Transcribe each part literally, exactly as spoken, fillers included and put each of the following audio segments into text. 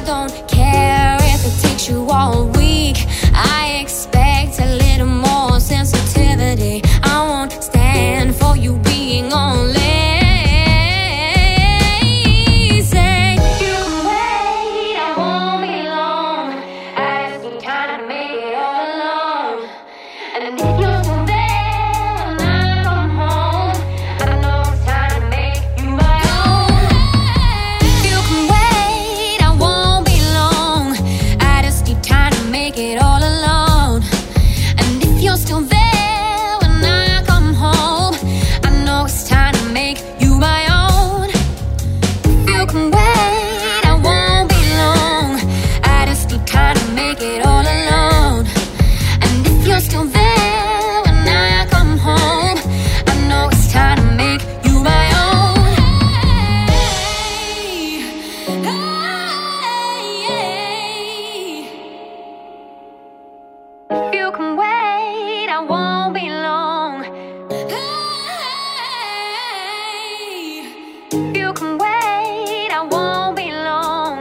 don't care if it takes you all week. I expect a little more sensitivity. I won't stand for you being on lazy. You can wait, I won't be long. I just need time to make it all alone. And if you're still there when I come home, I know it's time to make you my own. You can wait, I won't be long. I just need time to make it all alone. And if you're still there when I come home, I know it's time to make you my own. You can wait, I won't be long. I just need time to make it all alone. And if you're still there when I come home, I know it's time to make you my own. You can wait, I won't be long. You can wait, I won't be long.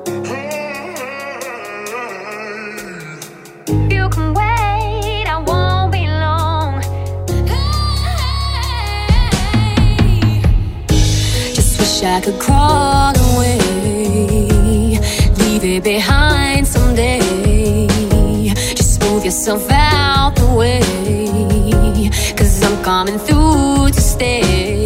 You can wait, I won't be long. Just wish I could crawl away, leave it behind someday. Just move yourself out the way, 'cause I'm coming through to stay.